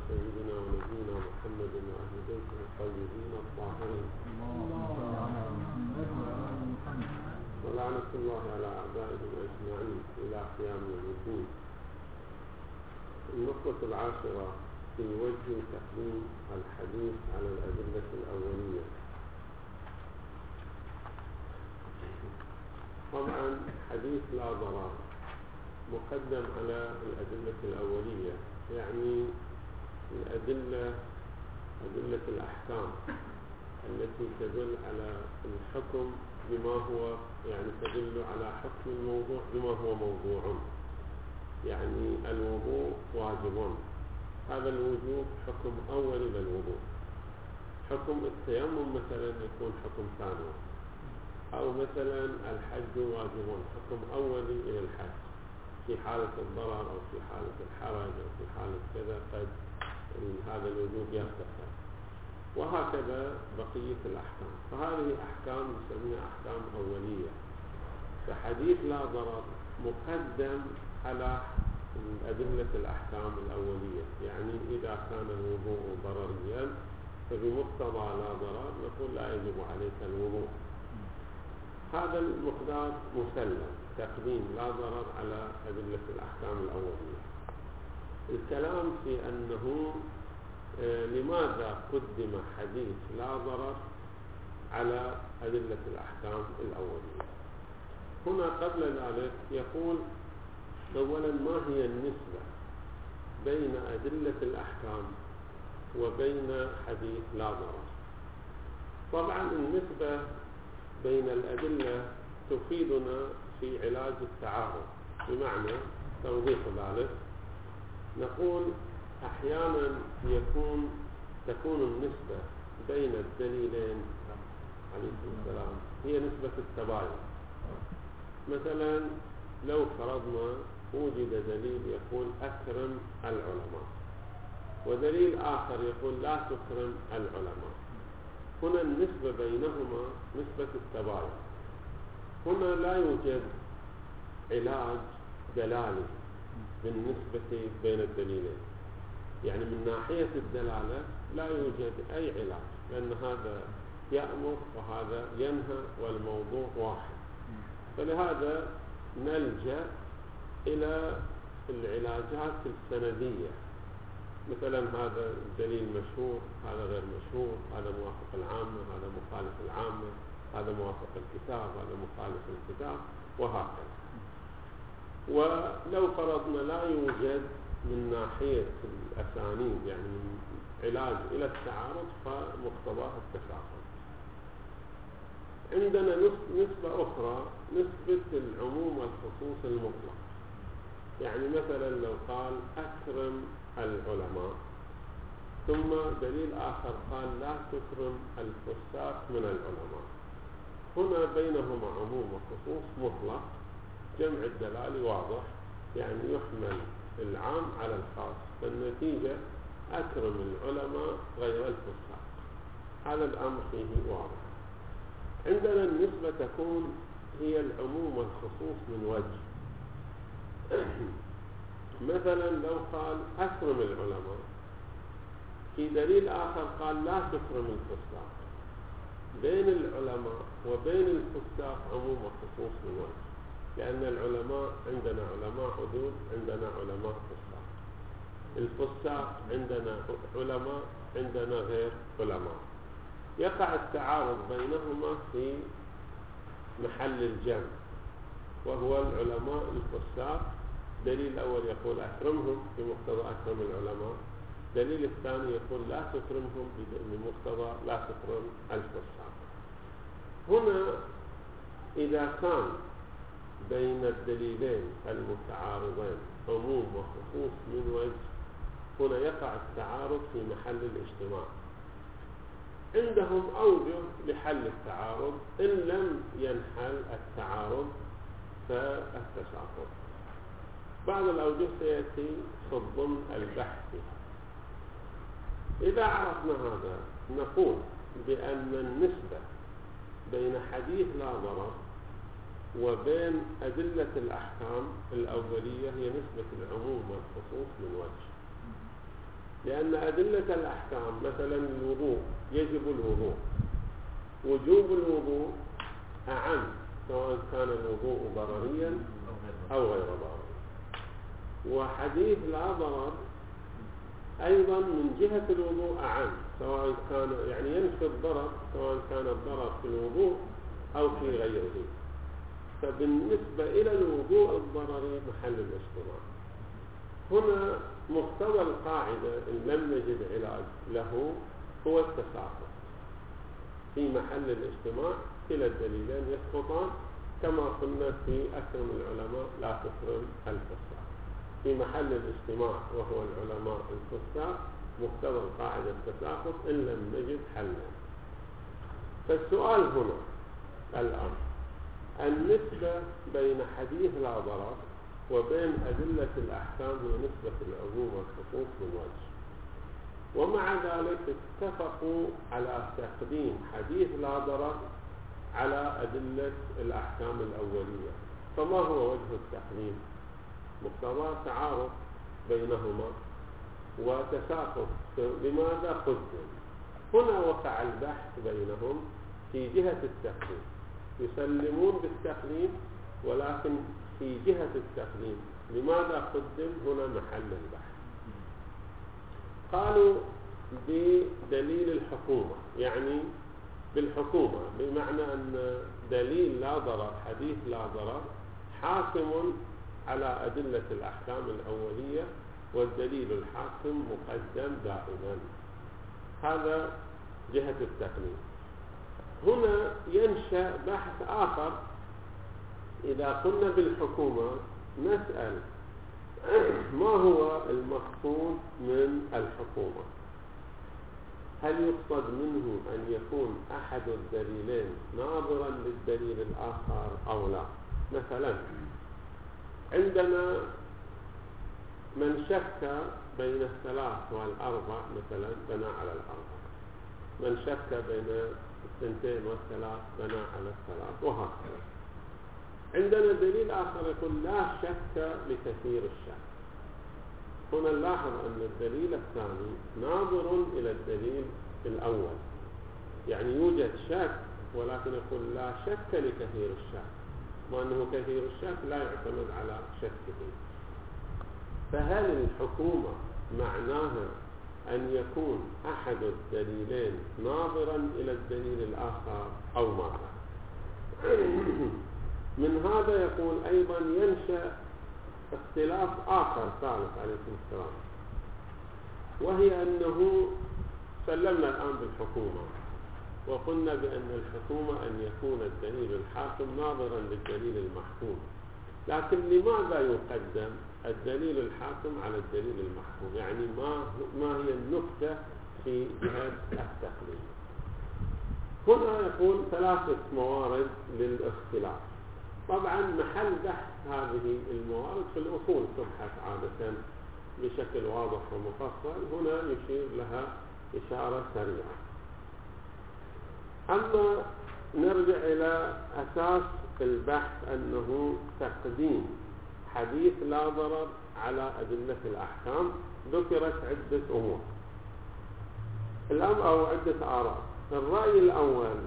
سيدنا ونبينا محمد وأهل بيته الطيبين الطاهرين، ولعنة الله على أعدائهم أجمعين إلى قيام يوم الدين. النقطة العاشرة في وجه تقديم الحديث على الأدلة الأولية. طبعا حديث لا ضرر مقدم على الأدلة الأولية، يعني الأدلة أدلة الأحكام التي تدل على الحكم بما هو، يعني تدل على حكم الموضوع بما هو موضوع. يعني الوضوء واجب، هذا الوجوب حكم أولي للوضوء. حكم التيمم مثلا يكون حكم ثاني، أو مثلا الحج واجب حكم أولي إلى الحج في حالة الضرر أو في حالة الحرج أو في حالة كذا قد هذا الوجوب يرتفع، وهكذا بقية الأحكام. فهذه أحكام نسميها أحكام أولية. فحديث لا ضرر مقدم على أدلة الأحكام الأولية، يعني إذا كان الوضوء ضرريا فبمقتضى لا ضرر نقول لا يجب عليك الوضوء. هذا المقدار مسلم، تقديم لا ضرر على أدلة الأحكام الأولية. الكلام في أنه لماذا قدم حديث لا ضرر على أدلة الأحكام الأولية. هنا قبل ذلك يقول أولا ما هي النسبة بين أدلة الأحكام وبين حديث لا ضرر. طبعا النسبة بين الأدلة تفيدنا في علاج التعارض، بمعنى توضيح ذلك نقول أحيانا تكون النسبة بين الدليلين عليكم السلام هي نسبة التباين. مثلا لو فرضنا وجد دليل يقول أكرم العلماء، ودليل آخر يقول لا تكرم العلماء، هنا النسبة بينهما نسبة التباين. هنا لا يوجد علاج دلالي بالنسبة بين الدليلين، يعني من ناحية الدلالة لا يوجد أي علاج، لأن هذا يأمر وهذا ينهى والموضوع واحد. فلهذا نلجأ إلى العلاجات السندية، مثلا هذا الدليل مشهور، هذا غير مشهور، هذا موافق العامة، هذا مخالف العامة، هذا موافق الكتاب، هذا مخالف الكتاب، وهكذا. ولو فرضنا لا يوجد من ناحية الأسانيد يعني من علاج إلى التعارض فمقتضاه التساقط. عندنا نسبة أخرى، نسبة العموم والخصوص المطلق. يعني مثلا لو قال أكرم العلماء، ثم دليل آخر قال لا تكرم الفساق من العلماء، هنا بينهما عموم وخصوص مطلق، جمع الدلالي واضح، يعني يحمل العام على الخاص، فالنتيجة أكرم العلماء غير الفساق. هذا الأمر فيه واضح. عندنا النسبة تكون هي العموم والخصوص من وجه. مثلا لو قال أكرم العلماء، في دليل آخر قال لا تكرم الفساق، بين العلماء وبين الفساق عموم وخصوص من وجه، لأن العلماء عندنا علماء حدود، عندنا علماء فساق. الفساق عندنا علماء، عندنا غير علماء. يقع التعارض بينهما في محل الجمع، وهو العلماء الفساق. دليل الأول يقول أكرمهم بمقتضى أكرم العلماء، دليل الثاني يقول لا تكرمهم بمقتضى لا تكرم الفساق. هنا إذا كان بين الدليلين المتعارضين عموم وخصوص من وجه، هنا يقع التعارض في محل الاجتماع. عندهم أوجه لحل التعارض، إن لم ينحل التعارض فالتساقط. بعض الأوجه سيأتي في الضمن البحثي. إذا عرفنا هذا نقول بأن النسبة بين حديث لا ضرر وبين أدلة الأحكام الأولية هي نسبة العموم والخصوص من وجه. لأن أدلة الأحكام مثلا الوضوء، يجب الوضوء، وجوب الوضوء أعم، سواء كان الوضوء ضرريا أو غير ضرري. وحديث لا ضرر أيضا من جهة الوضوء أعم، سواء كان يعني ينفي الضرر، سواء كان الضرر في الوضوء أو في غيره. فبالنسبة إلى الوضوء الضرري محل الاجتماع. هنا مقتضى القاعدة إن لم نجد علاج له هو التساقط. في محل الاجتماع كلا الدليلين يسقطان، كما قلنا في أكرم العلماء لا تكرم الفساق. في محل الاجتماع وهو العلماء الفساق مقتضى القاعدة التساقط إن لم نجد حلا. فالسؤال هنا الآن النسبة بين حديث لا ضرر وبين أدلة الأحكام هي نسبة العموم والخصوص من وجه، ومع ذلك اتفقوا على تقديم حديث لا ضرر على أدلة الأحكام الأولية. فما هو وجه التقديم؟ مقتضى تعارض بينهما وتساقط. لماذا قدم؟ هنا وقع البحث بينهم في جهة التقديم، يسلمون بالتقديم، ولكن في جهة التقديم لماذا قدم هنا محل البحث. قالوا بدليل الحكومة، يعني بالحكومة، بمعنى أن دليل لا ضرر، حديث لا ضرر، حاكم على أدلة الأحكام الأولية، والدليل الحاكم مقدم دائما. هذا جهة التقديم. هنا ينشأ بحث آخر. إذا قلنا بالحكومة نسأل ما هو المقصود من الحكومة؟ هل يقصد منه أن يكون أحد الدليلين ناظرا للدليل الآخر أو لا؟ مثلا عندنا من شك بين الثلاث والأربع مثلا بنى على الأربع، من شك بين الثنتين والثلاث بنى على الثلاث، وهكذا. عندنا دليل آخر يقول لا شك لكثير الشك. هنا نلاحظ أن الدليل الثاني ناظر إلى الدليل الأول، يعني يوجد شك ولكن يقول لا شك لكثير الشك، وأنه كثير الشك لا يعتمد على شكه. فهل الحكومة معناها أن يكون أحد الدليلين ناظرا إلى الدليل الآخر أو ماذا؟ من هذا يقول أيضا ينشأ اختلاف آخر ثالث عليكم السلام، وهي أنه سلمنا الآن بالحكومة وقلنا بأن الحكومة أن يكون الدليل الحاكم ناظرا للدليل المحكوم، لكن لماذا يقدم الدليل الحاكم على الدليل المحكوم؟ يعني ما هي النقطة في جهة التقليد؟ هنا يقول ثلاثة موارد للاختلاف. طبعا محل بحث هذه الموارد في الأصول تبحث عادة بشكل واضح ومفصل، هنا يشير لها إشارة سريعة. أما نرجع إلى أساس البحث أنه تقديم حديث لا ضرر على أدلة الأحكام. ذكرت عدة أمور الأمر أو عدة آراء. الرأي الأول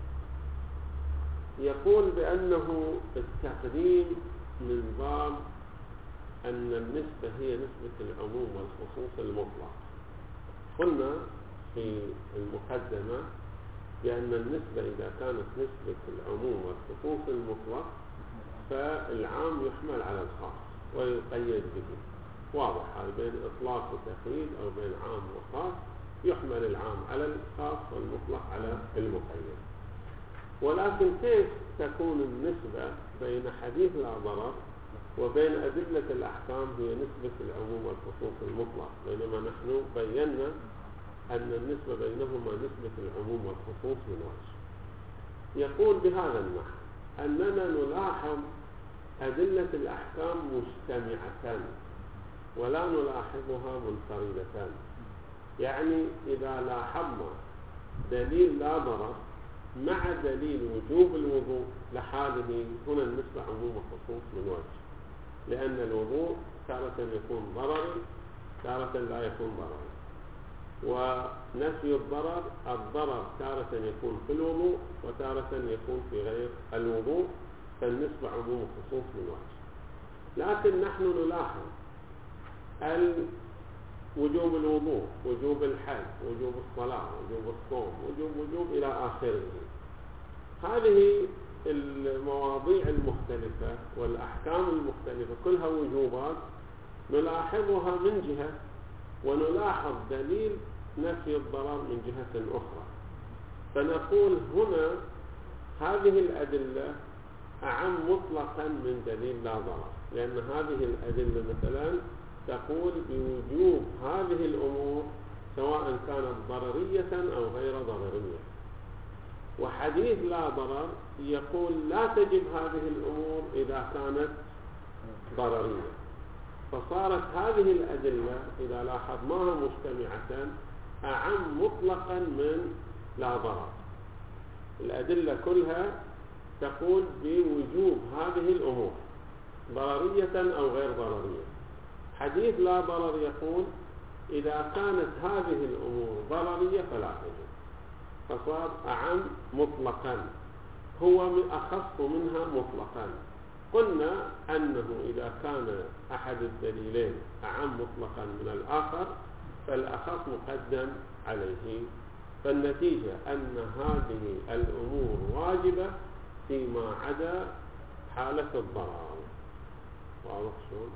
يقول بأنه التقديم من باب أن النسبة هي نسبة العموم والخصوص المطلق. قلنا في المقدمة بأن النسبة إذا كانت نسبة العموم والخصوص المطلق فالعام يحمل على الخاص ويقيد به. واضح هذا بين إطلاق وتقييد أو بين عام وخاص، يحمل العام على الخاص والمطلق على المقيد. ولكن كيف تكون النسبة بين حديث لا ضرر وبين أدلة الأحكام هي نسبة العموم والخصوص المطلق، بينما نحن بينا أن النسبة بينهما نسبة العموم والخصوص من وجه. يقول بهذا النحو أننا نلاحظ أدلة الأحكام مجتمعة ولا نلاحظها منفردة. يعني إذا لاحظنا دليل لا ضرر مع دليل وجوب الوضوء لحاله، هنا النسبة عموم وخصوص من وجه، لأن الوضوء تارة يكون ضرري تارة لا يكون ضرري. ونفي الضرر تارة يكون في الوضوء وتارة يكون في غير الوضوء، فالنسبة عموم خصوص من وجه. لكن نحن نلاحظ وجوب الوضوء، وجوب الحج، وجوب الصلاة، وجوب الصوم، وجوب إلى آخره. هذه المواضيع المختلفة والأحكام المختلفة كلها وجوبات نلاحظها من جهة، ونلاحظ دليل نفي الضرر من جهة أخرى. فنقول هنا هذه الأدلة أعم مطلقا من دليل لا ضرر، لأن هذه الأدلة مثلا تقول بوجوب هذه الأمور سواء كانت ضررية أو غير ضررية، وحديث لا ضرر يقول لا تجب هذه الأمور إذا كانت ضررية. فصارت هذه الأدلة إذا لاحظناها مجتمعة أعم مطلقا من لا ضرر. الأدلة كلها تقول بوجوب هذه الأمور ضررية أو غير ضررية. حديث لا ضرر يقول إذا كانت هذه الأمور ضررية فلا تجب، فصار أعم مطلقا، هو أخص منها مطلقا. قلنا أنه إذا كان أحد الدليلين أعم مطلقا من الآخر فالأخص مقدم عليه، فالنتيجة أن هذه الأمور واجبة فيما عدا حالة الضرر. واضح شلون؟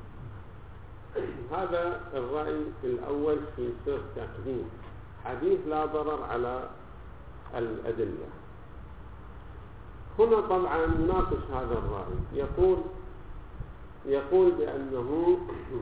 هذا الرأي الأول في سر تقديم حديث لا ضرر على الأدلة. هنا طبعا نناقش هذا الرأي، يقول بأنه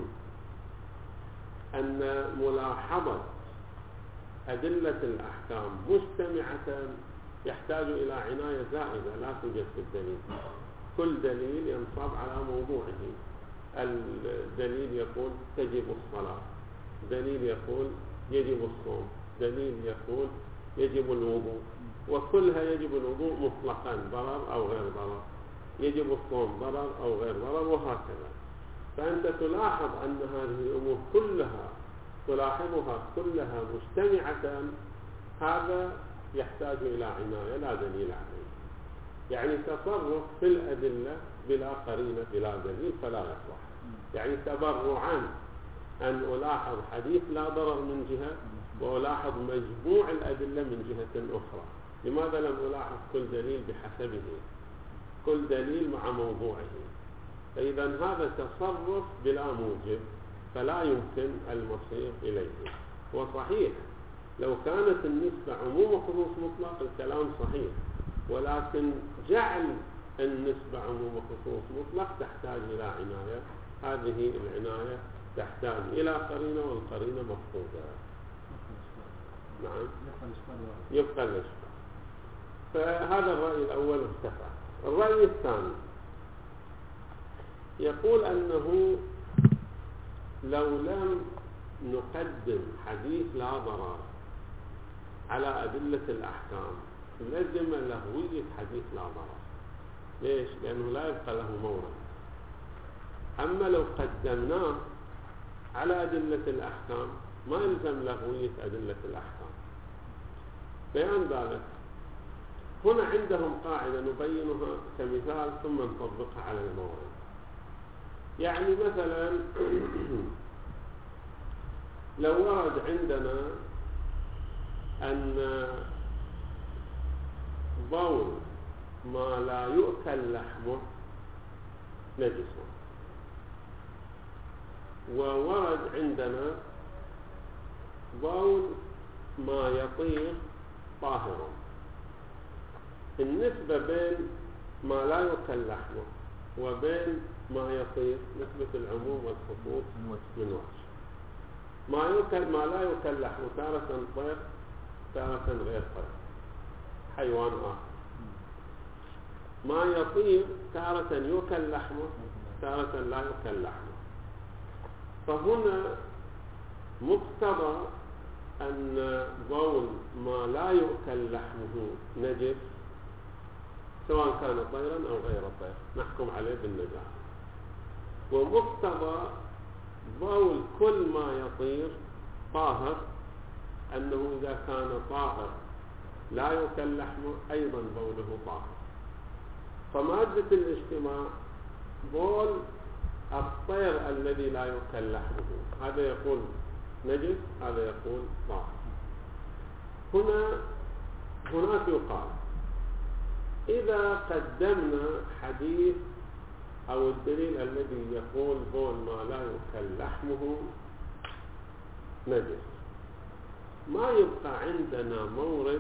أن ملاحظة أدلة الأحكام مجتمعة يحتاج إلى عناية زائدة لا توجد في الدليل. كل دليل ينصب على موضوعه. الدليل يقول تجب الصلاة، دليل يقول يجب الصوم، دليل يقول يجب الوضوء، وكلها يجب الوضوء مطلقا ضرر أو غير ضرر، يجب الصوم ضرر أو غير ضرر، وهكذا. فأنت تلاحظ أن هذه الأمور كلها تلاحظها كلها مجتمعة، هذا يحتاج إلى عناية لا دليل عليه. يعني تصرف في الأدلة بلا قرينة بلا دليل فلا يصلح. يعني تبرعا أن ألاحظ حديث لا ضرر من جهة وألاحظ مجموع الأدلة من جهة أخرى. لماذا لم ألاحظ كل دليل بحسبه، كل دليل مع موضوعه؟ فإذا هذا تصرف بلا موجب فلا يمكن المصير إليه. وصحيح لو كانت النسبة عموم وخصوص مطلق الكلام صحيح، ولكن جعل النسبة عموم وخصوص مطلق تحتاج إلى عناية. هذه العناية تحتاج إلى قرينة، والقرينة مفقودة. نعم، يبقى الإشكال. فهذا الرأي الأول ارتفع. الرأي الثاني يقول أنه لو لم نقدم حديث لا ضرر على أدلة الأحكام لزم لهوية حديث لا ضرر. ليش؟ لأنه لا يبقى له مورد. أما لو قدمناه على أدلة الأحكام ما يلزم لهوية أدلة الأحكام. بيان ذلك هنا عندهم قاعدة نبينها كمثال ثم نطبقها على المورد. يعني مثلا لو ورد عندنا أن بول ما لا يؤكل لحمه نجس، وورد عندنا بول ما يطير طاهر، النسبة بين ما لا يؤكل لحمه وبين ما يطير نسبة العموم والخصوص من وجه. ما لا يؤكل لحمه تارة طير تارة غير طير، حيوان آخر. ما يطير تارة يؤكل لحمه تارة لا يؤكل لحمه. فهنا مقتضى أن بول ما لا يؤكل لحمه نجس سواء كان طيرا أو غير طير، نحكم عليه بالنجاسة. ومقتضى بول كل ما يطير طاهر أنه إذا كان طاهر لا يؤكل لحمه أيضا بوله طاهر. فمادة الاجتماع بول الطير الذي لا يؤكل لحمه، هذا يقول نجس، هذا يقول طاهر. هناك يقال إذا قدمنا حديث أو الدليل الذي يقول بول ما لا يؤكل لحمه نجس، ما يبقى عندنا مورد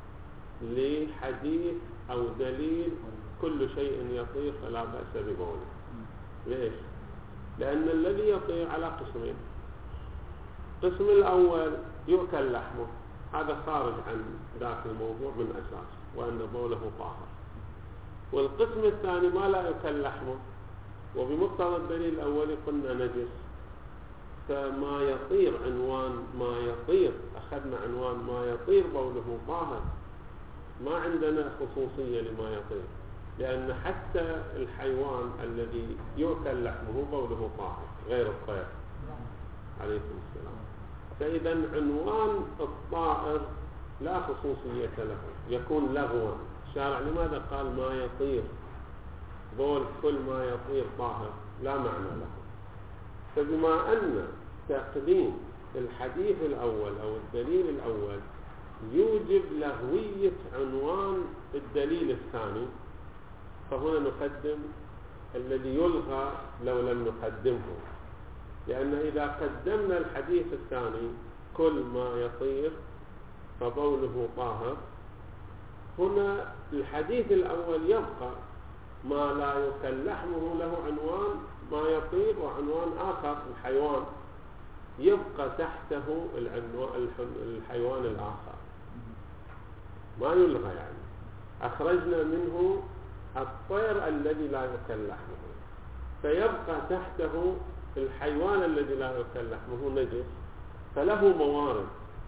لحديث أو دليل كل شيء يطير فلا بأس ببوله. ليش؟ لأن الذي يطير على قسمين. القسم الأول يؤكل لحمه، هذا خارج عن ذاك الموضوع من أساس، وأن بوله طاهر. والقسم الثاني ما لا يؤكل لحمه، وبمقتضى الدليل الأول قلنا نجس. فما يطير عنوان ما يطير، أخذنا عنوان ما يطير بوله طاهر، ما عندنا خصوصية لما يطير، لأن حتى الحيوان الذي يؤكل لحمه بوله طاهر غير الطير عليكم السلام. فإذا عنوان الطائر لا خصوصية له، يكون لغوا. الشارع لماذا قال ما يطير؟ بول كل ما يطير طاهر، لا معنى له. فبما أن تقديم الحديث الأول أو الدليل الأول يوجب لغوية عنوان الدليل الثاني، فهنا نقدم الذي يلغى لو لم نقدمه. لأن إذا قدمنا الحديث الثاني كل ما يطير فبوله طاهر، هنا الحديث الأول يبقى ما لا يؤكل لحمه له عنوان ما يطير، وعنوان آخر الحيوان يبقى تحته الحيوان الآخر، ما يلغى. يعني أخرجنا منه الطير الذي لا يؤكل لحمه، فيبقى تحته الحيوان الذي لا يؤكل لحمه نجس، فله موارد.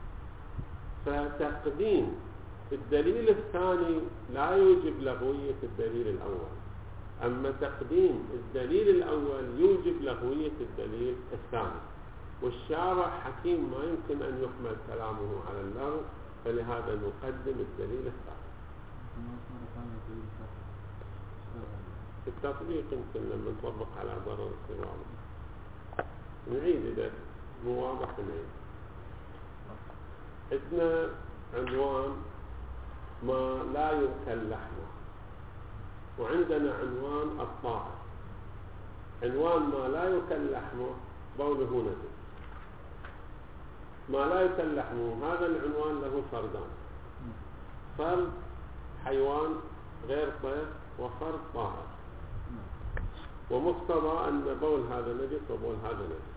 فتقديم الدليل الثاني لا يوجب لغوية الدليل الأول، أما تقديم الدليل الأول يوجب لغوية الدليل الثاني. والشارع حكيم ما يمكن أن يحمل كلامه على اللغو، فلهذا نقدم الدليل الثاني. التطبيق يمكن لما نطبق على ضرر الصغار نعيد، إذا مو واضح نعيد. عندنا عنوان ما لا يؤكل لحمه، وعندنا عنوان الطائر. عنوان ما لا يؤكل لحمه بوله نجس. ما لا يؤكل لحمه هذا العنوان له فردان: فرد حيوان غير طير، وفرد طائر. ومقتضى أن بول هذا نجس وبول هذا نجس.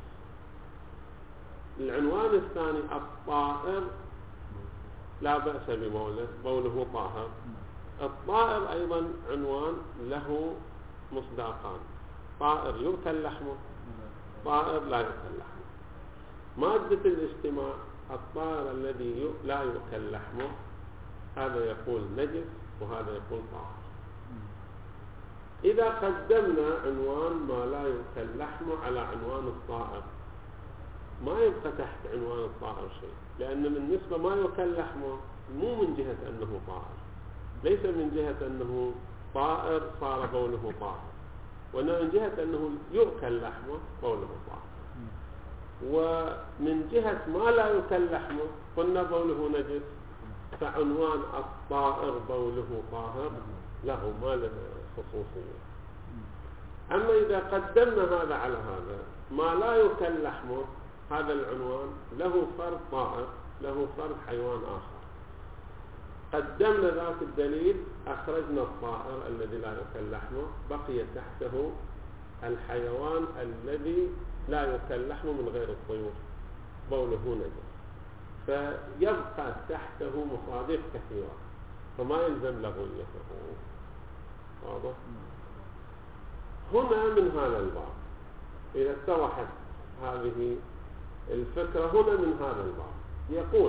العنوان الثاني الطائر لا بأس ببوله، بوله طاهر. الطائر أيضا عنوان له مصداقان: طائر يؤكل لحمه، طائر لا يؤكل لحمه. مادة الاجتماع الطائر الذي لا يؤكل لحمه، هذا يقول نجس وهذا يقول طاهر. إذا قدمنا عنوان ما لا يؤكل لحمه على عنوان الطائر، ما يبقى تحت عنوان الطائر شيء، لأن بالنسبة ما يؤكل لحمه مو من جهة أنه طائر، ليس من جهة أنه طائر صار بوله طاهر، وإنما من جهة أنه يؤكل لحمه بوله طاهر. ومن جهة ما لا يؤكل لحمه قلنا بوله نجس، فعنوان الطائر بوله طاهر له ما له خصوصية. أما إذا قدمنا هذا على هذا ما لا يؤكل لحمه، هذا العنوان له فرد طائر، له فرد حيوان آخر. قدمنا ذاك الدليل، أخرجنا الطائر الذي لا يؤكل لحمه، بقي تحته الحيوان الذي لا يؤكل لحمه من غير الطيور، بوله نجس، فيبقى تحته مصادق كثيرة، فما يلزم لغويته. واضح؟ هنا من هذا الباب إذا اتضحت هذه الفكرة، هنا من هذا الباب يقول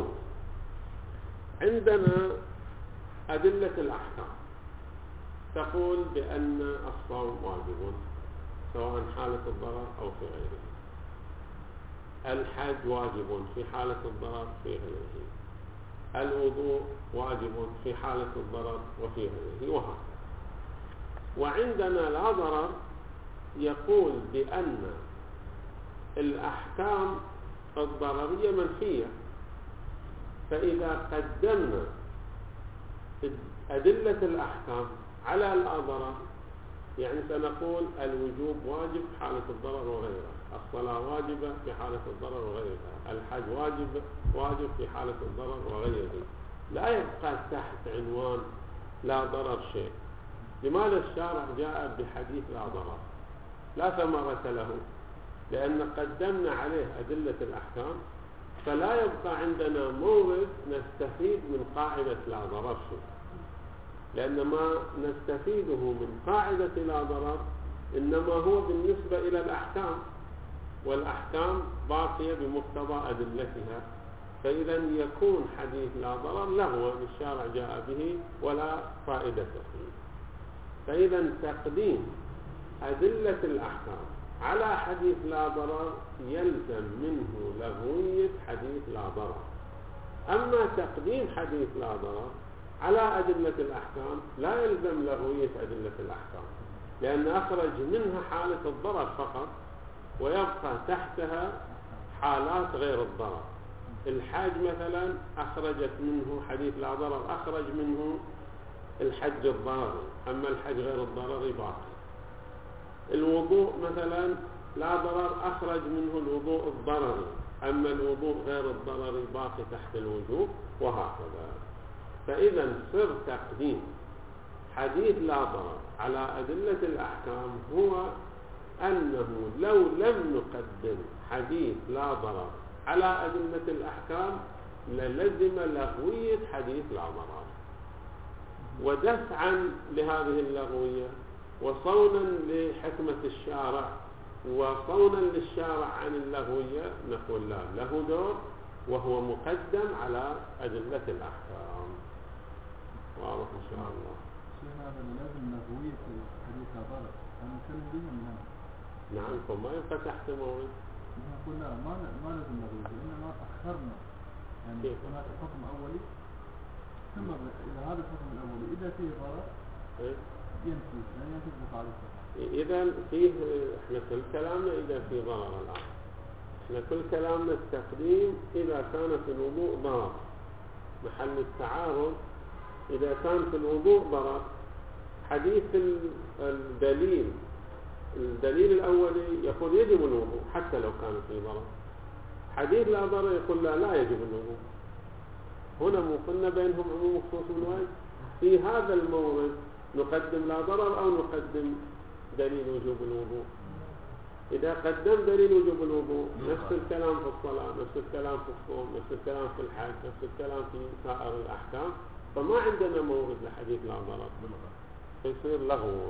عندنا أدلة الأحكام تقول بأن الصوم واجب سواء حالة الضرر أو في غيره. الحج واجب في حالة الضرر في غيره، الوضوء واجب في حالة الضرر وفي غيره، وهكذا. وعندنا لا ضرر يقول بأن الأحكام الضررية منفية، فإذا قدمنا أدلة الأحكام على لا ضرر، يعني سنقول الوجوب واجب في حالة الضرر وغيره، الصلاة واجبة في حالة الضرر وغيرها، الحج واجب في حالة الضرر وغيره، لا يبقى تحت عنوان لا ضرر شيء. لماذا الشارع جاء بحديث لا ضرر؟ لا ثمرة له، لأن قدمنا عليه أدلة الأحكام، فلا يبقى عندنا مورد نستفيد من قاعدة لا ضرر شيء، لأن ما نستفيده من قاعدة لا ضرر إنما هو بالنسبة إلى الأحكام، والأحكام باقية بمقتضى أدلتها، فإذا يكون حديث لا ضرر لغوا الشارع جاء به ولا فائدة فيه. فإذا تقديم أدلة الأحكام على حديث لا ضرر يلزم منه لغوية حديث لا ضرر. أما تقديم حديث لا ضرر على أدلة الأحكام لا يلزم لغوية أدلة الأحكام، لأن أخرج منها حالة الضرر فقط، ويبقى تحتها حالات غير الضرر. الحج مثلا أخرجت منه حديث لا ضرر، أخرج منه الحج الضرر، أما الحج غير الضرر باقي. الوضوء مثلا لا ضرر، أخرج منه الوضوء الضرري، أما الوضوء غير الضرري باقي تحت الوجوب، وهكذا. فإذا سر تقديم حديث لا ضرر على أدلة الأحكام هو أنه لو لم نقدم حديث لا ضرر على أدلة الأحكام للزم لغوية حديث لا ضرر. ودفعا لهذه اللغوية وصونا لحكمة الشارع وصونا للشارع عن اللغوية نقول لا، له دور وهو مقدم على أدلة الأحكام. واضح إن شاء الله. شيخ هذا لازم لغوية الحديث لا ضرر، أنا نتكلم بهم الآن. نعم، فما يبقى تحت مورد. نقول لا، ما لازم لغوية، إنما أخرنا يعني هناك حكم أولي، ثم إذا هذا الحكم الأولي إذا فيه ضرر ينفي، يعني ينفي قاعدته. إذا فيه، إحنا كل كلامنا إذا فيه ضرر الآن، إحنا كل كلامنا التقديم إذا كان في الوضوء ضرر. محل التعارض إذا كان في الوضوء ضرر، حديث الدليل الأولي يقول يجب الوضوء حتى لو كان فيه ضرر، حديث لا ضرر يقول لا يجب الوضوء. هنا مو قلنا بينهم عموم وخصوص من وجه؟ في هذا المورد نقدم لا ضرر أو نقدم دليل وجوب الوضوء. إذا قدم دليل وجوب الوضوء نفس الكلام في الصلاة، نفس الكلام في الصوم، نفس الكلام في الحج، نفس الكلام في سائر الأحكام، فما عندنا مورد لحديث لا ضرر، فيصير لغو.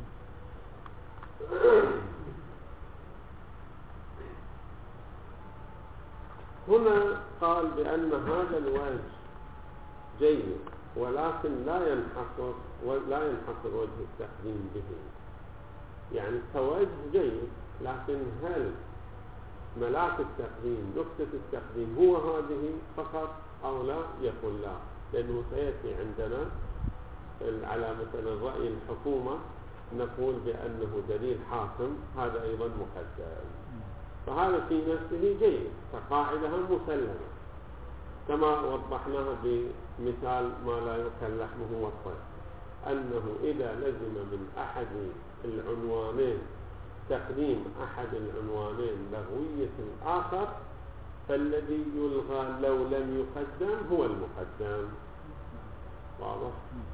هنا قال بأن هذا الوجه جيد، ولكن لا ينحصر وجه التقديم به. يعني كوجه جيد، لكن هل ملاك التقديم، نقطة التقديم هو هذه فقط أو لا؟ يقول لا، لأنه سيأتي عندنا على مثلا رأي الحكومة نقول بأنه دليل حاكم، هذا أيضا مقدم. فهذا في نفسه جيد كقاعدة مسلمة، كما وضحناها بمثال ما لا يؤكل لحمه والطير، أنه إذا لزم من أحد العنوانين تقديم أحد العنوانين لغوية الآخر، فالذي يلغى لو لم يقدم هو المقدم. واضح؟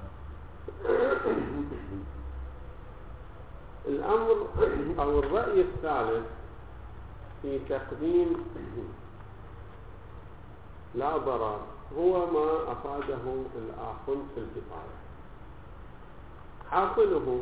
الأمر أو الرأي الثالث في تقديم لا ضرر هو ما أفاده الآخر في الكفاية. حاصله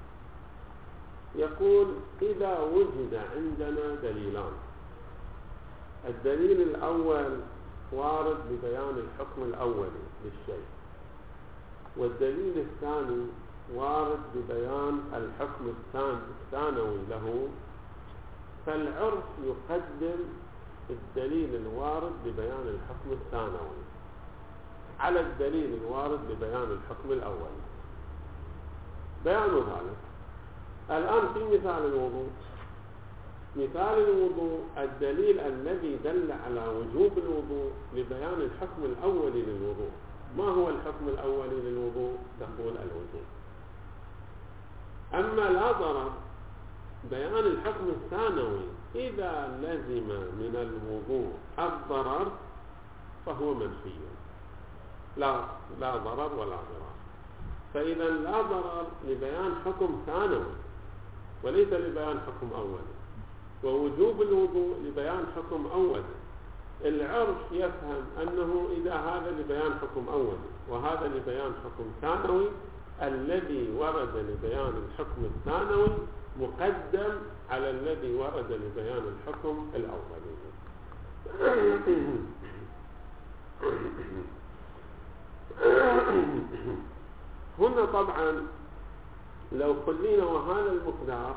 يقول إذا وجد عندنا دليلان، الدليل الأول وارد ببيان الحكم الأولي للشيء، والدليل الثاني وارد ببيان الحكم الثانوي له، فالعرف يقدم الدليل الوارد ببيان الحكم الثانوي على الدليل الوارد ببيان الحكم الأولي. بيان ذلك الآن في مثال الوضوء. مثال الوضوء الدليل الذي دل على وجوب الوضوء لبيان الحكم الأولي للوضوء. ما هو الحكم الأولي للوضوء؟ تقول الوضوء. أما لا ضرر بيان الحكم الثانوي إذا لزم من الوضوء الضرر فهو منفي، لا ضرر ولا ضرر. فإذا لا ضرر لبيان حكم ثانوي وليس لبيان حكم أولي، ووجوب الوضوء لبيان حكم أولي. العرف يفهم أنه إذا هذا لبيان حكم أولي وهذا لبيان حكم ثانوي، الذي ورد لبيان الحكم الثانوي مقدم على الذي ورد لبيان الحكم الأولي. هنا طبعا لو خلينا وهذا المقدار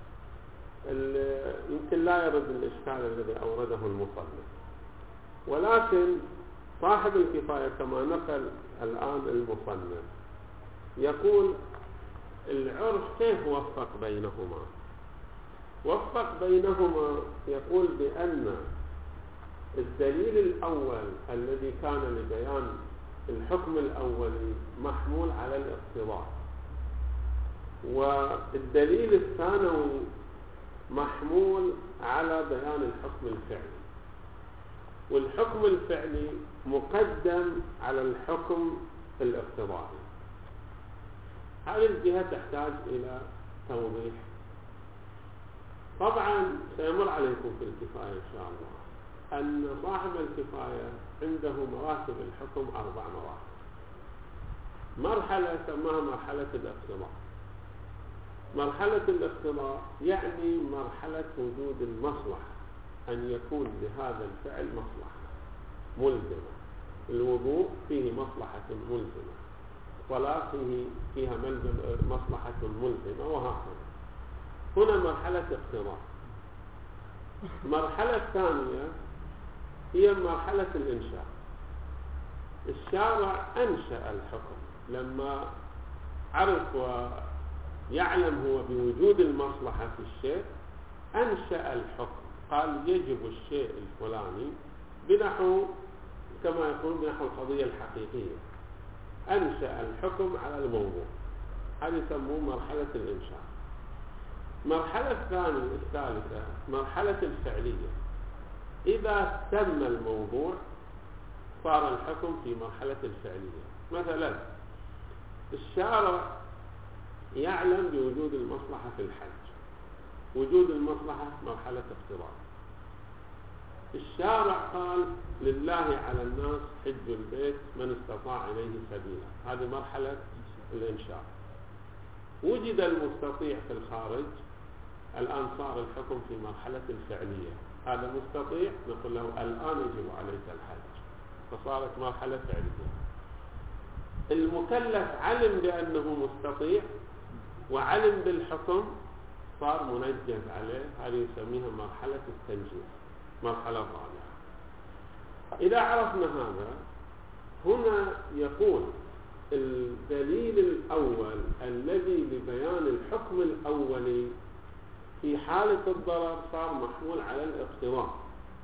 يمكن لا يرد الإشكال الذي أورده المصنف، ولكن صاحب الكفاية كما نقل الآن المصنف يقول العرف كيف وفق بينهما؟ وفق بينهما يقول بأن الدليل الأول الذي كان لبيان الحكم الأولي محمول على الاقتضاء، والدليل الثانوي محمول على بيان الحكم الفعلي، والحكم الفعلي مقدم على الحكم الاقتضائي. هذه الجهة تحتاج إلى توضيح. طبعا سيمر عليكم في الكفاية إن شاء الله أن صاحب الكفاية عنده مراتب الحكم 4 مراتب. مرحلة سماها مرحلة الاقتضاء. مرحلة الاقتضاء يعني مرحلة وجود المصلحة، أن يكون لهذا الفعل مصلحة ملزمة. الوضوء فيه مصلحة ملزمة، الصلاة فيها مصلحة ملزمة، وهكذا. هنا مرحلة اقتضاء. المرحلة الثانية هي مرحلة الإنشاء. الشارع أنشأ الحكم لما عرف ويعلم هو بوجود المصلحة في الشيء، أنشأ الحكم، قال يجب الشيء الفلاني بنحو كما يقول بنحو القضية الحقيقية. أنشأ الحكم على الموضوع، هذا يسموه مرحلة الإنشاء. المرحلة الثالثة مرحلة الفعلية. إذا تم الموضوع صار الحكم في مرحلة الفعلية. مثلا الشارع يعلم بوجود المصلحة في الحج، وجود المصلحة مرحلة اقتضاء. الشارع قال لله على الناس حج البيت من استطاع إليه سبيلا، هذه مرحلة الإنشاء. وجد المستطيع في الخارج، الآن صار الحكم في مرحلة الفعلية. هذا مستطيع نقول له الآن يجب عليك الحج، فصارت مرحلة فعلية. المكلف علم بأنه مستطيع وعلم بالحكم، صار منجز عليه، هذه يسميها مرحلة التنجيز، مرحلة رابعة. إذا عرفنا هذا، هنا يقول الدليل الأول الذي لبيان الحكم الأولي في حالة الضرر صار محمول على الاقتضاء،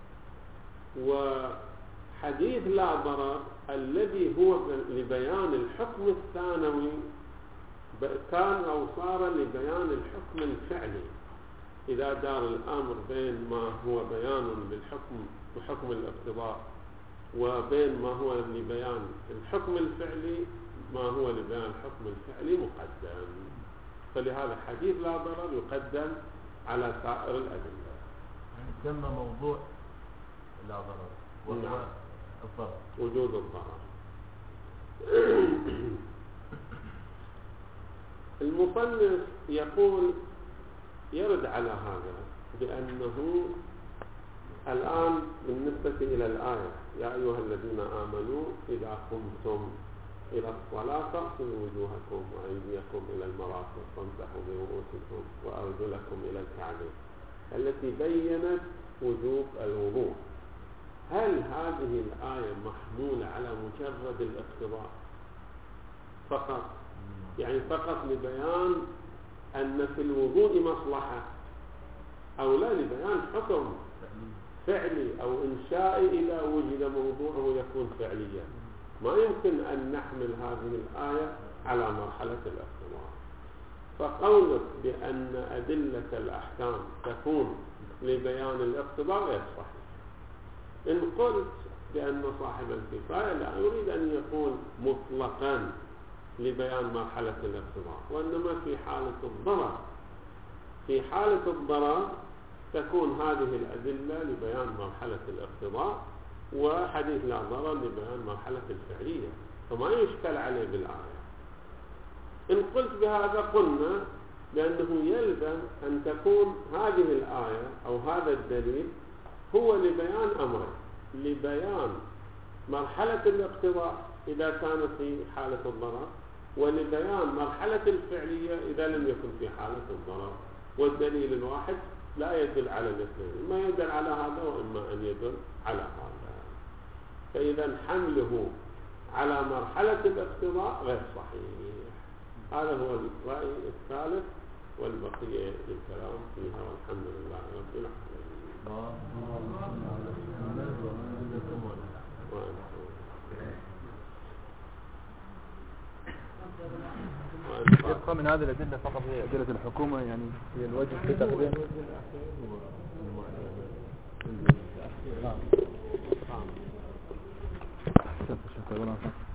وحديث لا ضرر الذي هو لبيان الحكم الثانوي كان أو صار لبيان الحكم الفعلي. إذا دار الأمر بين ما هو بيان بالحكم وحكم الاقتضاء وبين ما هو لبيان الحكم الفعلي، ما هو لبيان الحكم الفعلي مقدم. فلهذا حديث لا ضرر يقدم على سائر الأدلة. يسمى موضوع لا ضرر وهو الضرر، وجود الضرر. المصنف يقول يرد على هذا بأنه الآن بالنسبة إلى الآية يا أيها الذين آمنوا إذا قمتم إلى الصلاة فاغسلوا وجوهكم وأيديكم إلى المرافق وامسحوا برؤوسكم وأرجلكم إلى الكعبين، التي بينت وجوب الوضوء هل هذه الآية محمولة على مجرد الاقتضاء فقط، يعني فقط لبيان أن في الوضوء مصلحة، أو لا لبيان حكم فعلي أو إنشائي إذا وجد موضوعه يكون فعليا؟ ما يمكن أن نحمل هذه الآية على مرحلة الاقتضاء. فقولك بأن أدلة الأحكام تكون لبيان الاقتضاء غير صحيح. إن قلت بأن صاحب الكفاية لا يريد أن يكون مطلقا لبيان مرحلة الاقتضاء، وإنما في حالة الضرر، في حالة الضرر تكون هذه الأدلة لبيان مرحلة الاقتضاء، وحديث لا ضرر لبيان مرحلة الفعلية، فما يشكل عليه بالآية. إن قلت بهذا قلنا لأنه يلزم أن تكون هذه الآية أو هذا الدليل هو لبيان أمرين: لبيان مرحلة الاقتضاء إذا كانت في حالة الضرر، ولبيان مرحلة الفعلية إذا لم يكن في حالة الضرر. والدليل الواحد لا يدل على الاثنين، إما يدل على هذا وإما أن يدل على هذا. فإذا حمله على مرحلة الاقتضاء غير صحيح. هذا هو الرأي الثالث، والبقية للكلام فيها، والحمد لله رب العالمين. يبقى من هذه الأدلة فقط هي أدلة الحكومة، يعني هي الوجه في تقديم. نعم.